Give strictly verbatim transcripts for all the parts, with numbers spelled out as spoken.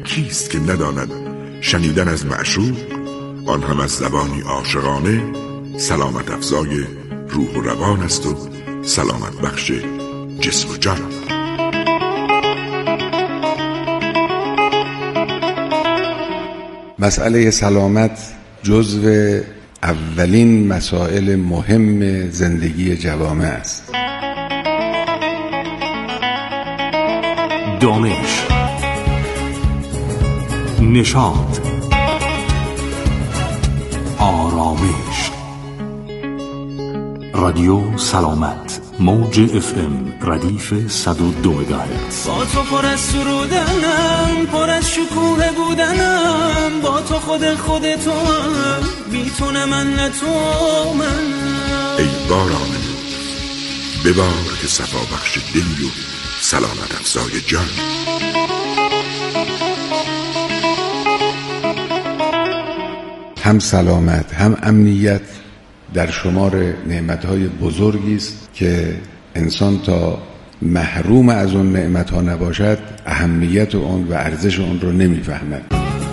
کیست که نداند شنیدن از معشوق، آن هم از زبانی عاشقانه، سلامت افزای روح و روان است و سلامت بخش جسم و جان. مسئله سلامت جزو اولین مسائل مهم زندگی جوامع است. دانش، نشاط، آرامش. رادیو سلامت، موج اف ام ردیف صد و دو مگاهرتز. با تو پر از سرودنم، پر از شکوه بودنم، با تو خود خود تو هم، بی تو نه من نه تو من. ای باران ببار که صفا بخش دلی و سلامت افزای جان. هم سلامت هم امنیت در شمار نعمتهای بزرگی است که انسان تا محروم از اون نعمتها نباشد اهمیت اون و ارزش اون رو نمیفهمد.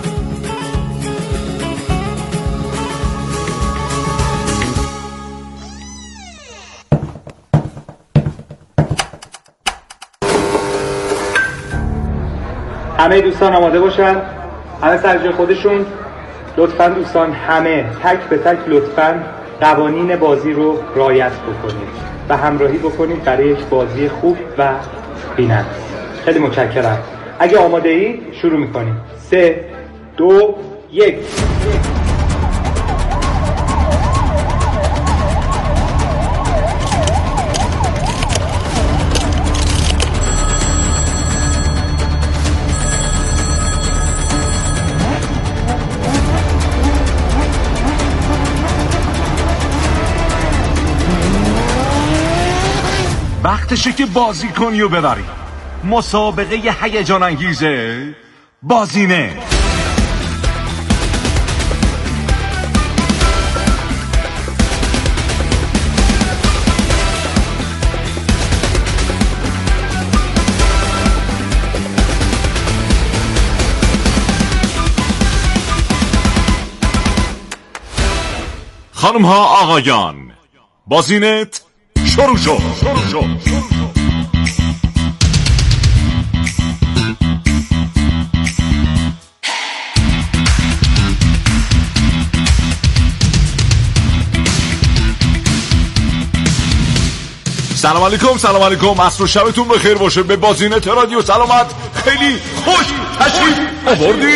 همه دوستان آماده باشن، همه سر جای خودشون. لطفاً دوستان همه تک به تک لطفاً قوانین بازی رو رعایت بکنید و همراهی بکنید برای یک بازی خوب و بی‌نقص. خیلی متشکرم. اگه آماده اید شروع میکنیم. سه دو یک. وقتشه که بازی کنی و ببری. مسابقه هیجان انگیزه بازینه. خانم ها آقایان، بازینت شروع شد. شروع شد. سلام علیکم، سلام علیکم. عصر و شبتون بخیر باشه. به بازینت رادیو سلامت خیلی خوش تشریف آوردی.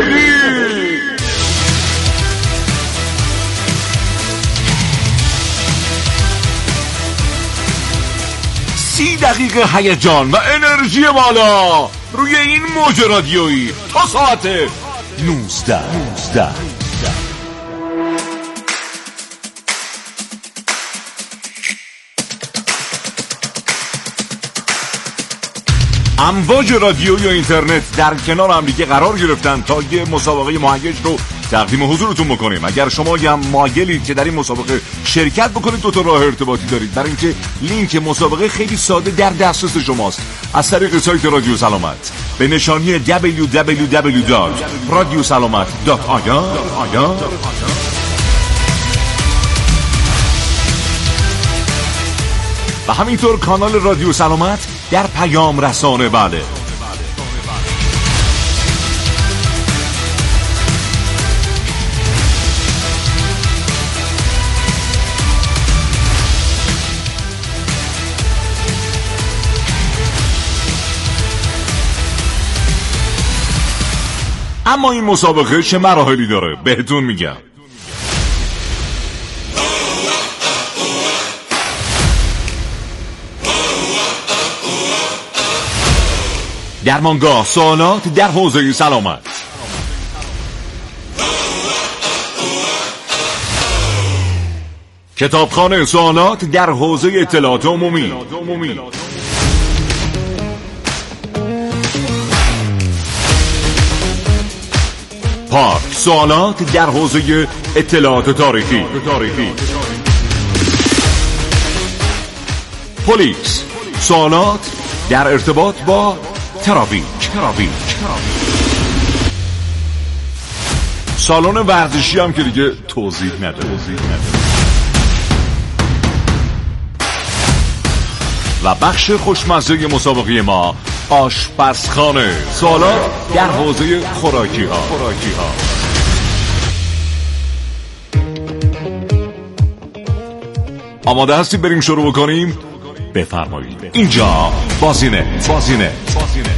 سی دقیقه هیجان و انرژی بالا روی این موج رادیویی تا ساعت نوزده. امواج رادیو یا اینترنت در کنار هم دیگه قرار گرفتن تا یه مسابقه مهیج رو تقدیم حضورتون بکنیم. اگر شما هم مایلید که در این مسابقه شرکت بکنید، دو تا راه ارتباطی دارید. برای اینکه لینک مسابقه خیلی ساده در دسترس شماست از طریق سایت رادیو سلامت به نشانی دبلیو دبلیو دبلیو دات رادیو سلامت دات آی آر و همینطور کانال رادیو سلامت در پیام رسانه. بله، اما این مسابقه چه مراحلی داره بهتون میگم. درمانگاه سوالات در حوزه سلامت، کتابخانه سوالات در حوزه اطلاعات عمومی، پارک سوالات در حوزه اطلاعات تاریخی، پلیس سوالات در ارتباط با ترافیک. سالن ورزشی هم که دیگه توضیح نده توضیح نده و بخش خوشمزه مسابقه ما آشپزخانه، سوالات در حوزه خوراکی ها خوراکی ها آماده هستید بریم شروع بکنیم؟ بفرمایید. اینجا بازینه بازینه بازینه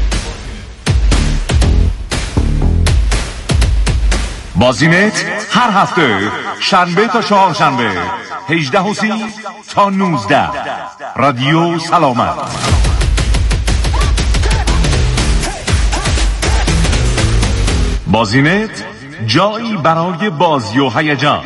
بازینت هر هفته شنبه تا چهارشنبه هجده و سی تا نوزده رادیو سلامت. بازینت جایی برای بازی و هیجان.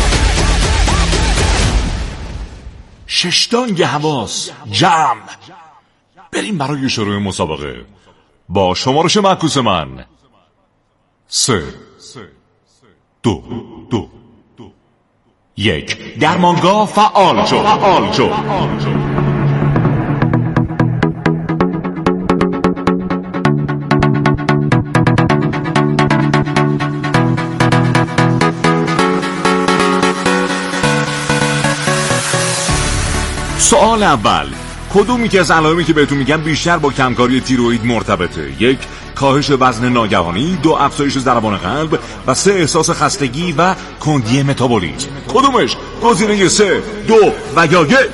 ششتانگ حواس جمع. بریم برای شروع مسابقه با شمارش معکوس من سه دو دو یک. درمانگاه فعال شو فعال شو سوال اول، کدومی که از علائمی که بهتون میگم بیشتر با کمکاری تیروئید مرتبطه؟ یک، کاهش وزن ناگهانی، دو، افزایش ضربان قلب و سه، احساس خستگی و کندی متابولیسم. کدومش؟ گزینه سه، دو و یا یک.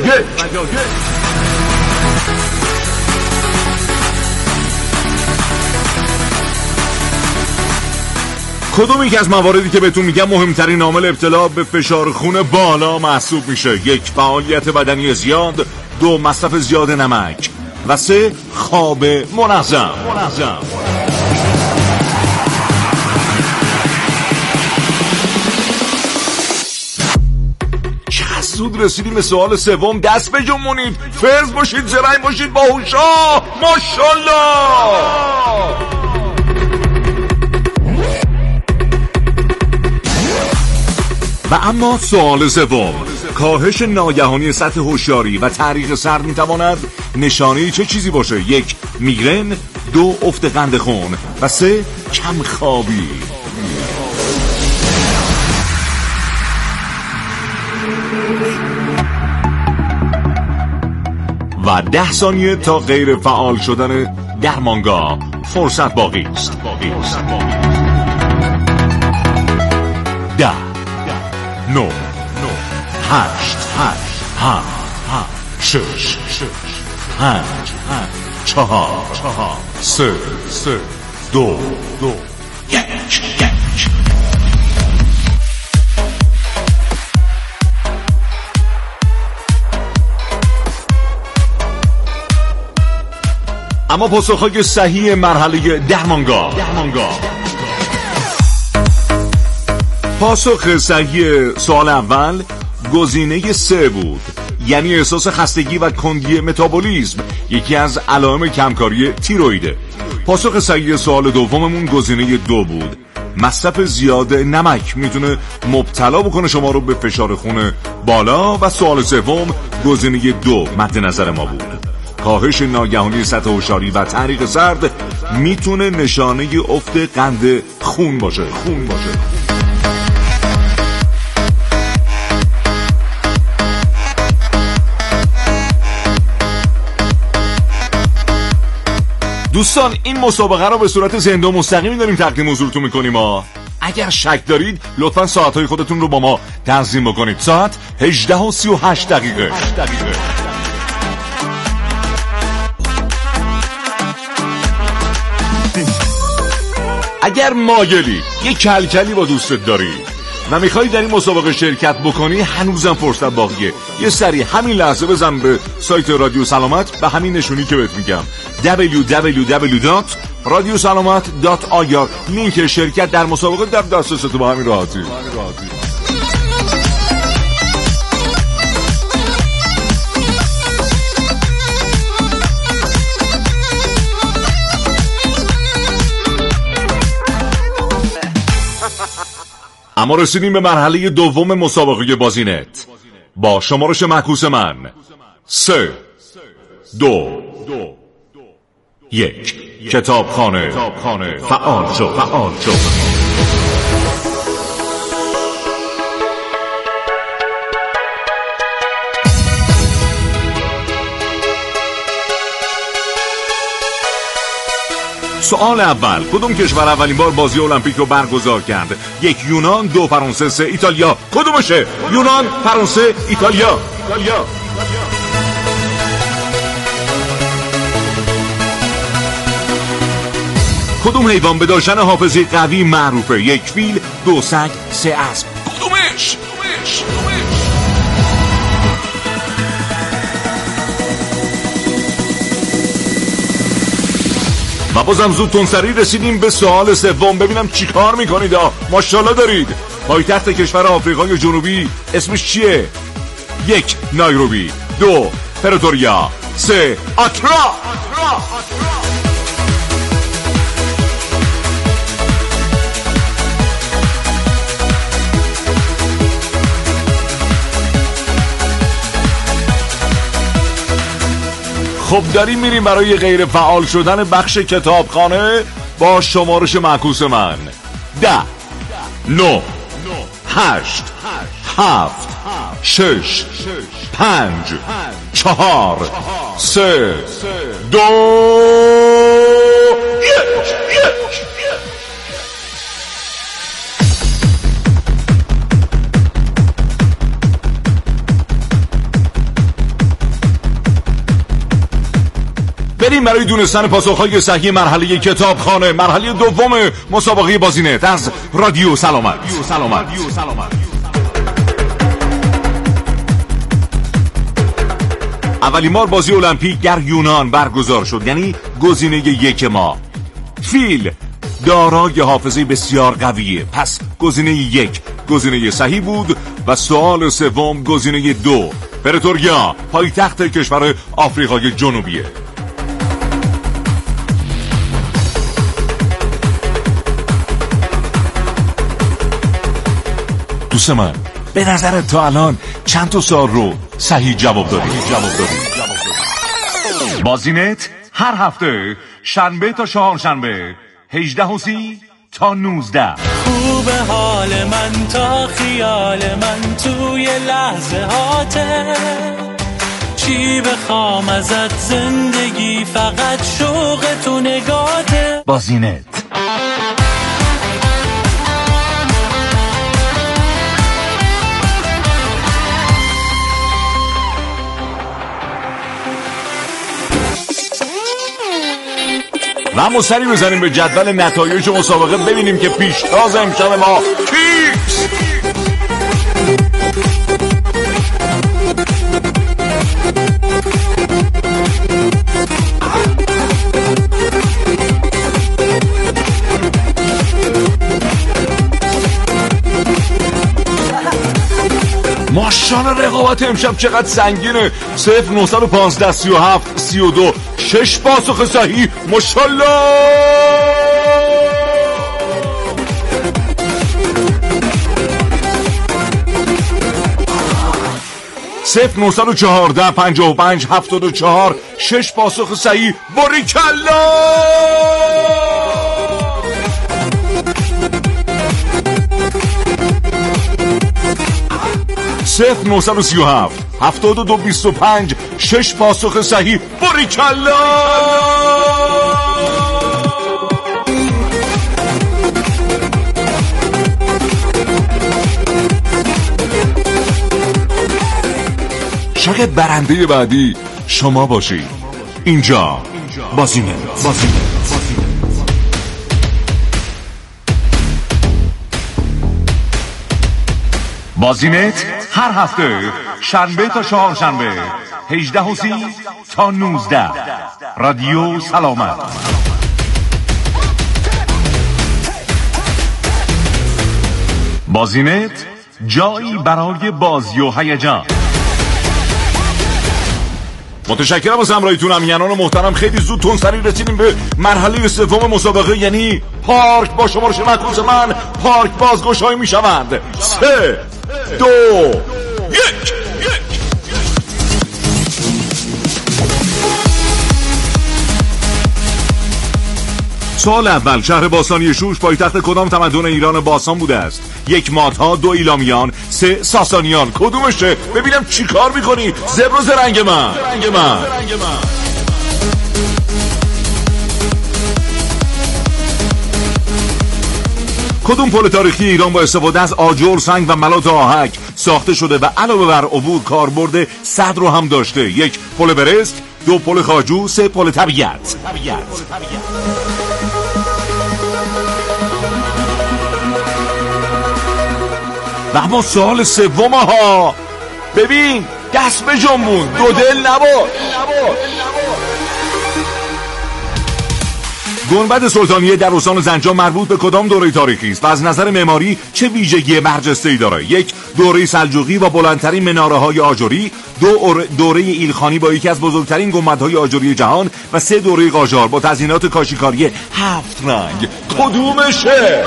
کدومی که از مواردی که بهتون میگم مهمترین عامل ابتلا به فشار خون بالا محسوب میشه؟ یک، فعالیت بدنی زیاد، دو، مصرف زیاد نمک و سه، خواب منظم. منظم. چقدر زود رسیدیم به سوال سوم. دست بجنبونید، فرز باشید، زرنگ باشید، باهوشا. ماشاءالله. و اما سوال سوم، کاهش ناگهانی سطح هوشیاری و تحریک سر میتواند نشانه چه چیزی باشه؟ یک، میگرن، دو، افت قند خون و سه، کم خوابی. و ده ثانیه تا غیر فعال شدن درمانگاه فرصت باقی است. ده، نو، هشت، هشت، هفت، شش، پنج، چهار، سه، دو، یک. اما پاسخهای صحیح مرحله درمانگاه. پاسخ صحیح سوال اول گزینه سه بود، یعنی احساس خستگی و کندی متابولیسم، یکی از علائم کمکاری تیروئیده. پاسخ صحیح سوال دوممون گزینه دو بود، مصرف زیاد نمک میتونه مبتلا بکنه شما رو به فشار خون بالا و سوال سوم گزینه دو مد نظر ما بود، کاهش ناگهانی سطح هوشیاری و تحریک سرد میتونه نشانه افت قند خون باشه خون باشه دوستان این مسابقه رو به صورت زنده و مستقیم داریم تقدیم حضورتون میکنیم ها. اگر شک دارید لطفا ساعتهای خودتون رو با ما تنظیم بکنید. ساعت هجده و سی و هشت دقیقه. اگر مایلی یه کلکلی با دوستت داری و میخوایی در این مسابقه شرکت بکنی، هنوزم فرصت باقیه. یه سری همین لحظه بزن به سایت رادیو سلامت به همین نشونی که بهت میگم دبلیو دبلیو دبلیو دات رادیو سلامت دات آی آر. لینک شرکت در مسابقه در دسترست با همین راحتی. اما رسیدیم به مرحله دوم مسابقه بازینت با شمارش معکوس من سه دو یک. کتابخانه فعال شو فعال شو سوال اول، کدوم کشور اولین بار بازی المپیک رو برگزار کرد؟ یک یونان، دو فرانسه، سه ایتالیا. کدومشه؟ یونان، فرانسه، ایتالیا. ایتالیا. کدوم حیوان به داشتن حافظه قوی معروفه؟ یک فیل، دو سگ، سه اسب. کدومش؟ کدومش؟ کدومش؟ و بازم زود تندسری رسیدیم به سوال سوم. ببینم چی کار میکنید. ماشاءالله دارید. پایتخت کشور آفریقای جنوبی اسمش چیه؟ یک، نایروبی. دو، پرتوریا. سه، آکرا. آکرا. خب داریم میریم برای غیر فعال شدن بخش کتابخانه با شمارش معکوس من. ده، نو، هشت، هفت، شش، پنج، چهار، سه، دو، یک، یک. بریم برای دونستن پاسخهای صحیح مرحله کتابخانه، مرحله دوم مسابقه بازینت از رادیو سلامت. سلامت. اولین بار بازی المپیک در یونان برگزار شد، یعنی گزینه یک ما. فیل دارای حافظه بسیار قویه، پس گزینه یک گزینه صحیح بود و سوال سوم گزینه دو. پرتوریا پایتخت کشور آفریقای جنوبیه. دوست من، به نظرت تا الان چند تا سوال رو صحیح جواب دادی؟ جواب دادی. بازینت هر هفته شنبه تا چهارشنبه هجده و سی تا نوزده. خوب حال من تا خیال من توی لحظه هاته، چی بخوام ازت زندگی فقط شوق تو نگاته. بازینت. و اما سری بزنیم به جدول نتایج مسابقه ببینیم که پیشتاز امشب ما کیست. ماشاءالله رقابت امشب چقدر سنگینه. صفر، نهصد و پانزده، سی و هفت، سی و دو. شش پاسخ صحیح. ماشاءالله. صفر، نهصد و چهارده، پنجاه و پنج، هفتاد و چهار. شش پاسخ صحیح. باریکلا. صفر، نهصد و سی و هفت، هفتاد و دو، بیست و پنج. شش پاسخ صحیح. باریکلا. شاید برنده بعدی شما باشید. اینجا بازینت. بازینت. بازینت هر هفته شنبه تا چهارشنبه هجده و سی تا نوزده. رادیو سلامت. بازینت جایی برای بازی و هیجان. متشکرم از همراهیتون امیانان محترم. خیلی زود تندسری رسیدیم به مرحله سوم مسابقه، یعنی پارک. با شمارش معکوس من پارک بازگشایی می شوند. سه، دو، یک. سوال اول، شهر باستانی شوش پایتخت کدام تمدن ایران باستان بوده است؟ یک مادها، دو ایلامیان، سه ساسانیان. کدومشه؟ ببینم چی کار میکنی زبر و زرنگ من. زرنگ من. زرنگ من. کدوم پل تاریخی ایران با استفاده از آجر، سنگ و ملات آهک ساخته شده و علاوه بر عبور کاربرد صد رو هم داشته؟ یک پل برست، دو پل خواجو، سه پل طبیعت. و اما سوال سوم ها، ببین دست به جنبون، دو دل نباش. گنبد سلطانیه در استان زنجان مربوط به کدام دوره تاریخی است و از نظر معماری چه ویژگی برجسته‌ای دارد؟ یک دوره سلجوقی با بلندترین مناره‌های آجری، دو دوره ایلخانی با یکی از بزرگترین گنبدهای آجری جهان و سه دوره قاجار با تزیینات کاشیکاری هفت رنگ. کدومشه؟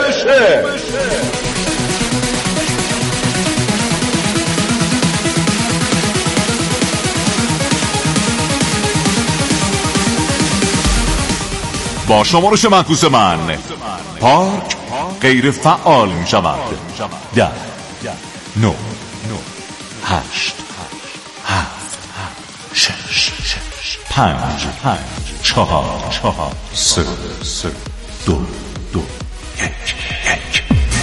با شمارش معکوس من پارک غیر فعال می شود. ده نو هشت هفت شش پنج چهار سه دو دو یک یک.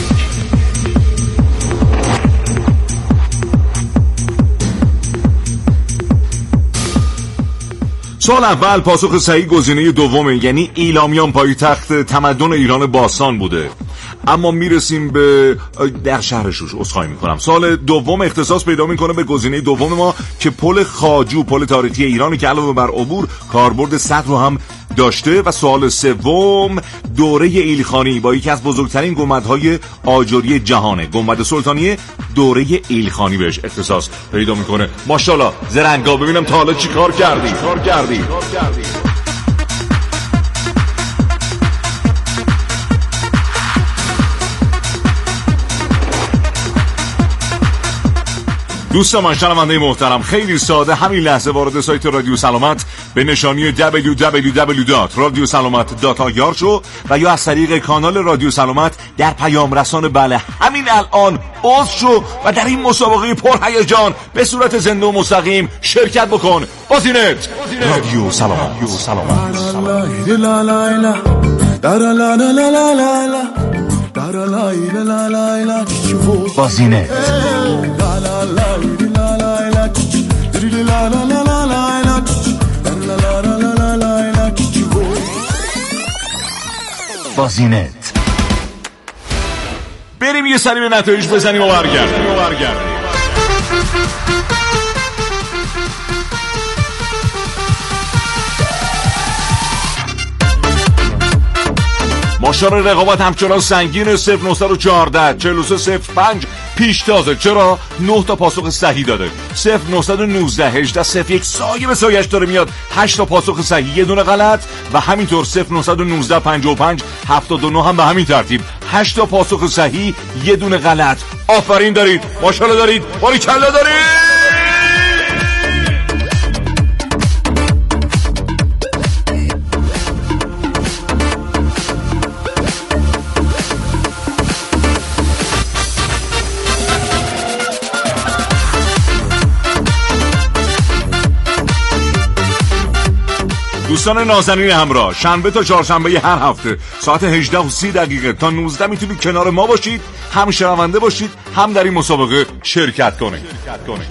سوال اول، پاسخ صحیح گزینه دومه، یعنی ایلامیان پایتخت تمدن ایران باستان بوده. اما میرسیم به در شهر شوش. عذرخواهی میکنم. سوال دوم اختصاص پیدا میکنه به گزینه دوم ما که پل خواجو، پل تاریخی ایرانی که علاوه بر عبور کاربرد صد رو هم داشته. و سوال سوم، دوره ایلخانی با یکی از بزرگترین گنبدهای آجری جهانه. گنبد سلطانیه دوره ایلخانی بهش اختصاص پیدا میکنه. ماشاءالله زرنگا، ببینم تا حالا چی کار کردی کار کردی دوستان من، شنونده محترم، خیلی ساده همین لحظه وارد سایت رادیو سلامت به نشانی دبلیو دبلیو دبلیو دات رادیو سلامت دات آی آر شو و یا از طریق کانال رادیو سلامت در پیام رسان بله همین الان عضو شو و در این مسابقه پرهیجان به صورت زنده و مستقیم شرکت بکن. بازینت رادیو سلامت. بازینت بازینت. بریم یه سری به نتایج بزنیم و برگردیم. ماشار رقابت همچنان سنگین. صفر نه یک چهار چهل و سه صفر پنج پیشتازه. چرا؟ نه تا پاسخ صحیح داده. صفر نه یک نه هجده صفر یک سایه به سایش داره میاد. هشت تا پاسخ صحیح، یه دونه غلط. و همینطور صفر نه یک نه پنجاه و پنج هفتاد و نه هم به همین ترتیب. هشت تا پاسخ صحیح، یه دونه غلط. آفرین دارید، ماشاءالله دارید، باریکلا دارید. دوستان نازنین همراه، شنبه تا چهارشنبه هر هفته ساعت هجده و سی دقیقه تا نوزده میتونید کنار ما باشید، هم شنونده باشید، هم در این مسابقه شرکت کنید. شرکت کنید.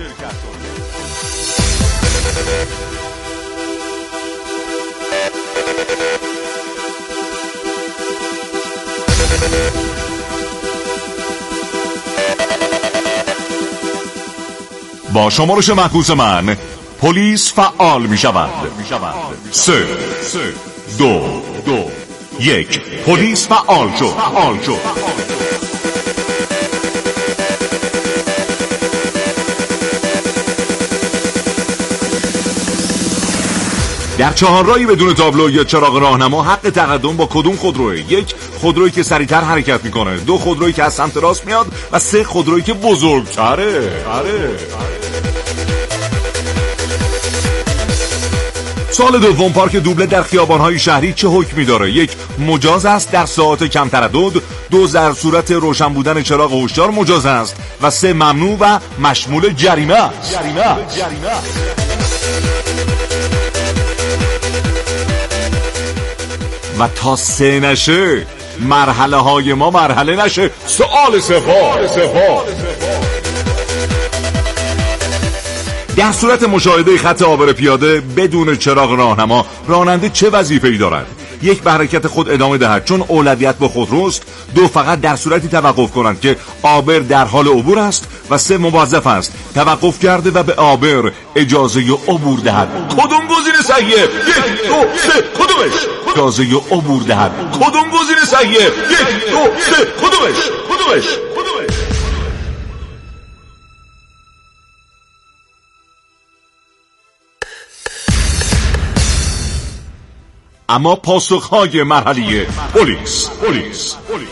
با شمارش معکوس من پلیس فعال می شود. سه دو دو یک پلیس فعال شد. فعال شد. در چهارراهی بدون تابلو یا چراغ راهنما حق تقدم با کدوم خودروه؟ یک خودرویی که سریعتر حرکت میکنه، دو خودرویی که از سمت راست میاد و سه خودرویی که بزرگتره. سال دوم پارک دوبله در خیابان‌های شهری چه حکمی داره؟ یک، مجاز است در ساعات کم تردد. دو، در صورت روشن بودن چراغ هشدار مجاز است. و سه، ممنوع و مشمول جریمه است. جریمه. جریمه. و تا سه نشه مرحله های ما مرحله نشه. سوال سوم در صورت مشاهده خط عابر پیاده بدون چراغ راهنما راننده چه وظیفه‌ای دارد؟ یک، به حرکت خود ادامه دهد چون اولویت با خودروست. دو، فقط در صورتی توقف کنند که عابر در حال عبور است. و سه، موظف است توقف کرده و به عابر اجازه عبور دهد. کدوم گزینه صحیحه؟ یک، دو، سه، کدومش؟ اجازه عبور دهد. کدوم گزینه صحیحه؟ یک، دو، سه، کدومش؟ کدومش؟ کدومش؟ اما پاسخهای مرحله پلیس پلیس پلیس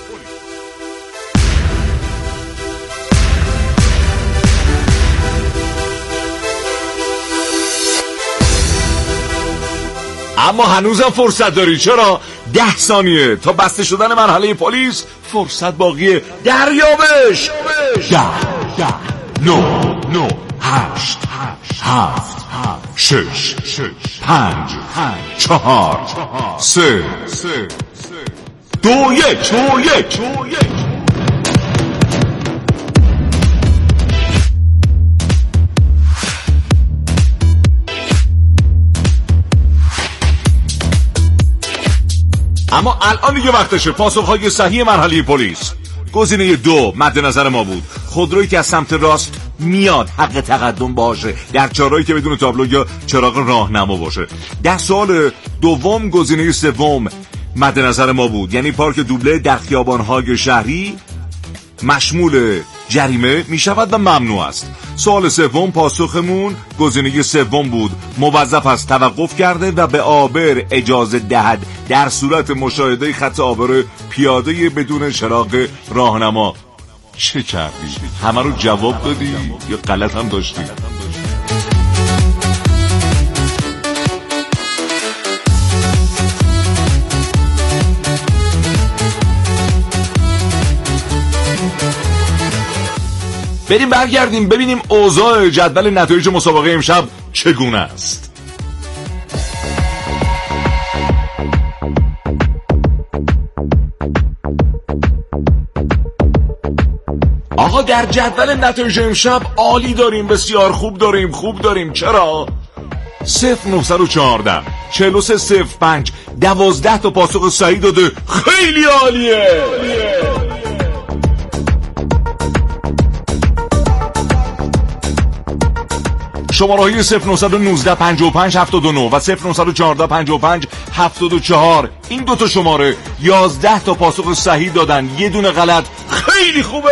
اما هنوزم فرصت داری. چرا؟ ده ثانیه تا بسته شدن مرحله پلیس. فرصت باقیه. دریابش. ده ده نو نو هشت هفت شش پنج چهار سه دو یک دو یک اما الان دیگه وقتشه. پاسخهای صحیح مرحله پلیس. گزینه دو مد نظر ما بود. خودرویی که از سمت راست میاد حق تقدم باشه در چهارراهی که بدون تابلو یا چراغ راهنما باشه. در سوال دوم گزینه سوم مد نظر ما بود، یعنی پارک دوبله در خیابان‌های شهری مشمول جریمه می شود و ممنوع است. سوال سوم پاسخمون گزینه سوم بود، موظف است توقف کرده و به عابر اجازه دهد در صورت مشاهده خط عابر پیاده بدون چراغ راهنما. چه کردی؟ همه رو جواب دادی یا غلط هم داشتی؟ بریم برگردیم ببینیم اوضاع جدول نتایج مسابقه امشب چگونه است. آقا در جدول نتایج امشب عالی داریم، بسیار خوب داریم خوب داریم. چرا؟ صفر نهصد و چهارده چهل و سه صفر پنج دوازده تا پاسخ صحیح داده. خیلی عالیه. شماره های صفر نهصد و نوزده پنجاه و پنج هفتاد و نه و صفر نهصد و چهارده پنجاه و پنج هفتاد و چهار، این دوتا شماره یازده تا پاسخ صحیح دادن، یه دونه غلط. خیلی خوبه.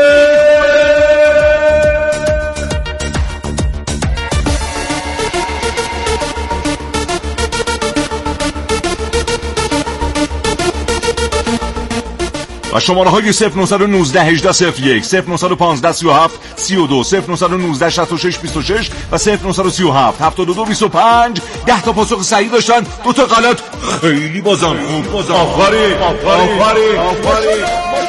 و شماره های صفر نهصد و نوزده هجده صفر یک صفر نهصد و پانزده سی و هفت سی و دو صفر نهصد و نوزده شصت و شش بیست و شش و صفر نهصد و سی و هفت هفتاد و دو بیست و پنج ده تا پاسخ صحیح داشتن، دو تا غلط. خیلی بازم خوب. آفرین آفرین آفرین.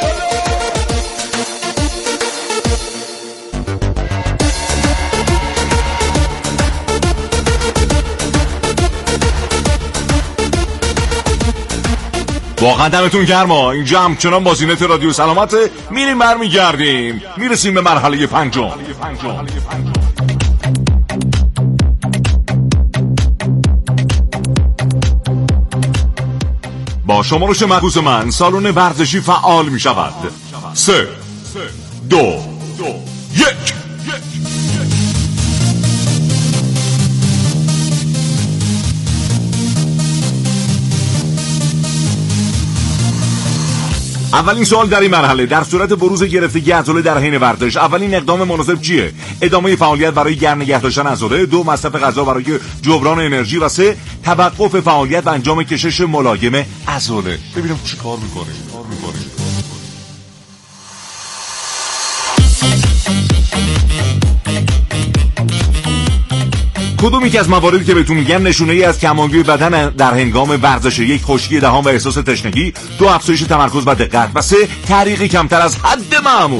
واقعا دمتون گرما. اینجا همچنان با زینت رادیو سلامت. میریم برمیگردیم میرسیم به مرحله پنجم. با شمارش معکوس من سالن ورزشی فعال می شود. سه دو یک. اولین سوال در این مرحله، در صورت بروز گرفتگی عضله در حین ورزش اولین اقدام مناسب چیه؟ ادامه فعالیت برای گرم نگه داشتن عضله، دو مصرف غذا برای جبران انرژی و سه توقف فعالیت و انجام کشش ملایم عضله. ببینم چی کار میکنه کار میکنه کدوم یکی از مواردی که بهتون میگم نشونه ای از کم‌آلودگی بدن در هنگام ورزش؟ یک، خشکی دهان و احساس تشنگی. دو، افزایش تمرکز و دقت. و سه، تحریکی کمتر از حد معمول.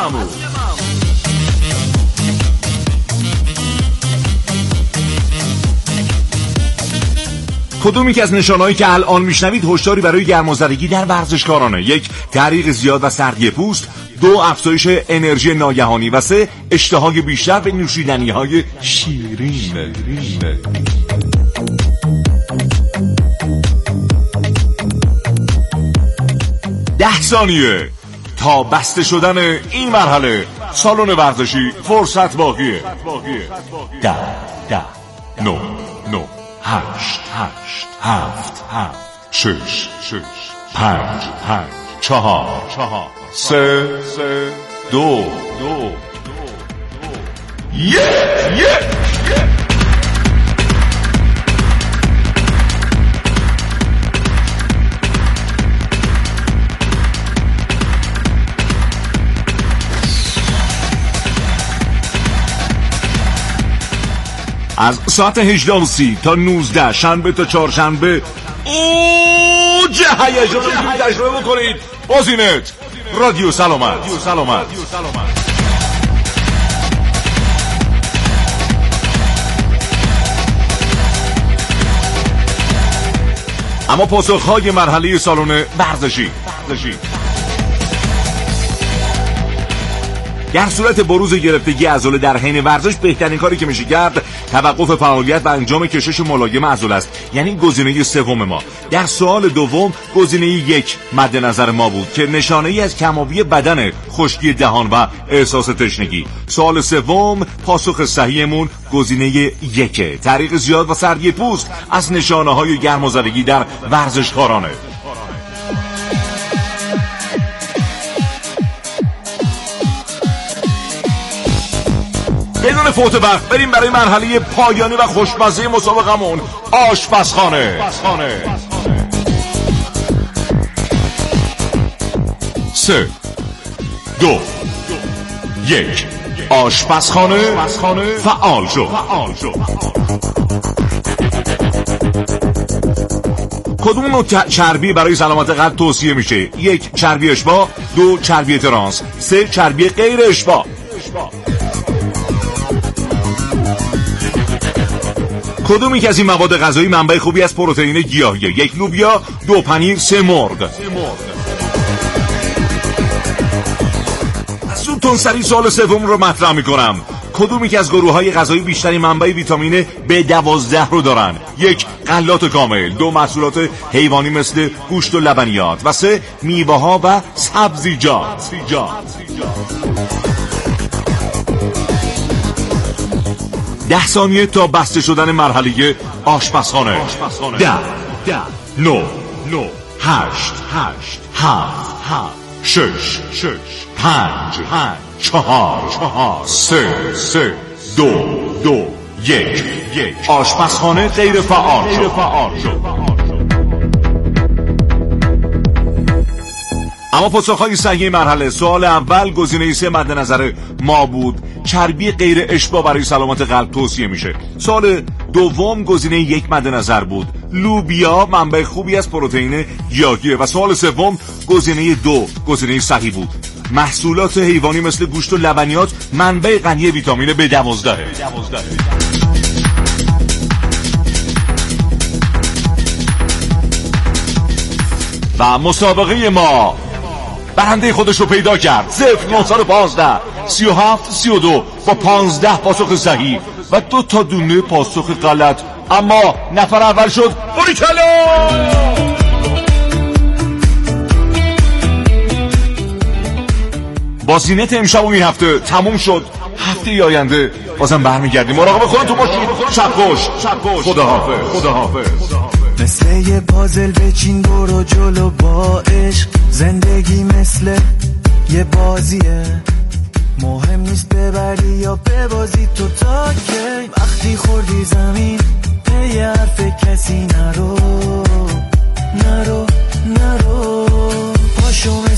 کدوم یکی از نشانهایی که الان میشنوید هشداری برای گرمازدگی در ورزشکارانه؟ یک، تحریک زیاد و سردی پوست. دو، افزایش انرژی ناگهانی. و سه، اشتهای بیشتر به نوشیدنی‌های شیرین. ده ثانیه تا بسته شدن این مرحله. سالن ورزشی فرصت باقیه. ده ده نو نو هشت هشت هفت هفت شش شش پنج پنج چهار چهار سه سه دو دو یک یک از ساعت هجده و سی تا نوزده شنبه تا چهارشنبه اوج هیجان رو تجربه بکنید. بازینت رادیو سلامت. سلامت. اما پاسخهای مرحله سالن ورزشی. در صورت بروز گرفتگی عضله در حین ورزش بهترین کاری که میشه کرد توقف فعالیت و انجام کشش ملایم عضله است، یعنی گزینه سوم ما. در سوال دوم گزینه یک مد نظر ما بود که نشانه ای از کم‌آبی بدن، خشکی دهان و احساس تشنگی. سوال سوم پاسخ صحیحمون گزینه یک، تحریک زیاد و سردی پوست از نشانه های گرمازدگی در ورزشکارانه. بدون فوت وقت بریم برای مرحله پایانی و خوشمزه مسابقمون، آشپزخانه. سه دو یک آشپزخانه فعال شد. کدوم نوع چربی برای سلامت قلب توصیه میشه؟ یک، چربی اشباع. دو، چربی ترانس. سه، چربی غیر اشباع. کدوم یک از این مواد غذایی منبع خوبی از پروتئین گیاهیه؟ یک، لوبیا. دو، پنیر. سه، مرغ. زودتون سری سوال سوم رو مطرح میکنم. کدوم یک از گروه‌های غذایی بیشتری منبع ویتامین بی دوازده رو دارن؟ یک، غلات کامل. دو، محصولات حیوانی مثل گوشت و لبنیات. و سه، میوه‌ها و سبزیجات. ده ثانیه تا بسته شدن مرحله آشپزخانه. ده ده نو نو هشت هشت هفت هفت شش شش پنج پنج چهار چهار سه سه دو دو یک یک آشپزخانه غیر فعال شد. اما پاسخهای صحیح مرحله: سوال اول گزینه سه مد نظر ما بود، چربی غیر اشباع برای سلامت قلب توصیه میشه. سوال دوم گزینه یک مد نظر بود، لوبیا منبع خوبی از پروتئین گیاهیه. و سوال سوم گزینه دو گزینه صحیح بود، محصولات حیوانی مثل گوشت و لبنیات منبع غنی ویتامین بی دوازده. و مسابقه ما برنده خودش رو پیدا کرد. صفر نهصد و پانزده سی و هفت سی و دو با پانزده پاسخ صحیح و دو تا دونه پاسخ غلط، اما نفر اول شد باریکلا. بازینت امشب و این هفته تموم شد. هفته آینده بازم برمیگردیم. مراقب خودتون باشید. شب خوش. خداحافظ. خداحافظ. مثل یه پازل بچین برو جلو با عشق، زندگی مثل یه بازیه، مهم نیست ببری یا ببازی تو تا کی، وقتی خوردی زمین پی حرف کسی نرو نرو نرو، پاشو